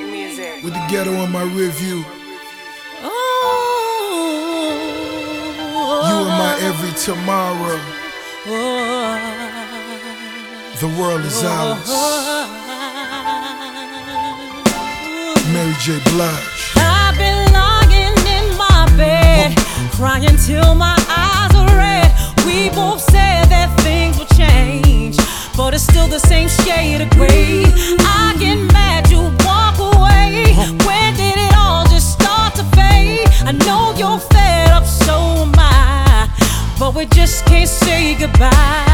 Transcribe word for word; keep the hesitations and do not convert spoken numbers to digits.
Midnight Music. With the ghetto on my rear view. Oh, You are my every tomorrow. The world is ours. Mary J. Blige. I've been lying in my bed, crying till my eyes are red. We both said that things will change, but it's still the same shade of gray. I get mad, you walk away. When did it all just start to fade? I know you're fed up, so am I, but we just can't say goodbye.